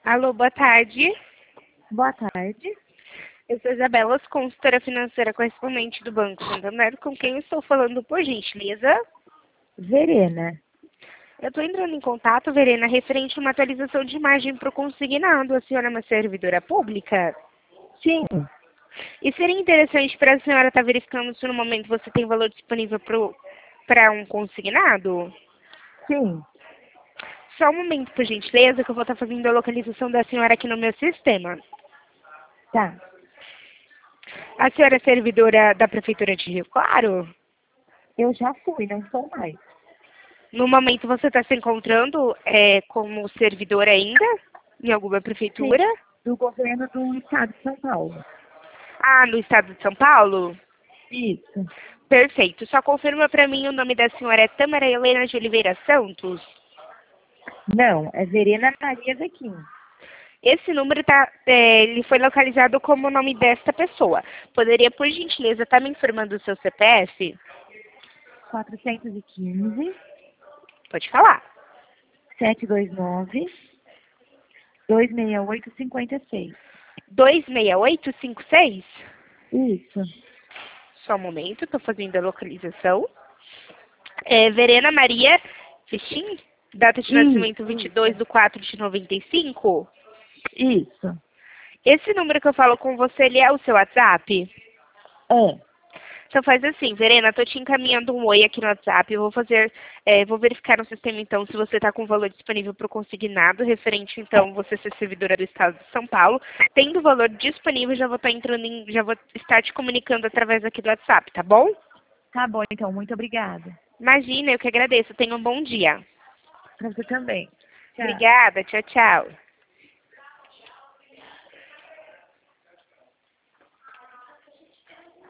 Alô, boa tarde. Boa tarde. Eu sou Isabela, consultora financeira correspondente do Banco Santander, com quem eu estou falando, por gentileza. Verena. Eu estou entrando em contato, Verena, referente a uma atualização de imagem para o consignado. A senhora é uma servidora pública? Sim. E seria interessante para a senhora estar verificando se no momento você tem valor disponível para um consignado? Sim. Só um momento, por gentileza, que eu vou estar fazendo a localização da senhora aqui no meu sistema. Tá. A senhora é servidora da Prefeitura de Rio Claro? Eu já fui, não sou mais. No momento você está se encontrando como servidor ainda em alguma Sim. prefeitura? Do governo do estado de São Paulo. Ah, no estado de São Paulo? Isso. Perfeito. Só confirma para mim o nome da senhora é Tâmara Helena de Oliveira Santos? Não, é Verena Maria Zequim. Esse número ele foi localizado como o nome desta pessoa. Poderia, por gentileza, estar me informando o seu CPF? 415 Pode falar. 729 268 56. 26856? Isso. Só um momento, estou fazendo a localização. Verena Maria Fechim? Data de nascimento 22/4/95? Isso. Esse número que eu falo com você, ele é o seu WhatsApp? É. Então faz assim, Verena, tô te encaminhando um oi aqui no WhatsApp. Eu vou verificar no sistema então se você está com valor disponível para o consignado, referente então você ser servidora do estado de São Paulo. Tendo valor disponível, já vou estar te comunicando através aqui do WhatsApp, tá bom? Tá bom, então. Muito obrigada. Imagina, eu que agradeço. Tenha um bom dia. Pra você também. Tchau. Obrigada, tchau, tchau.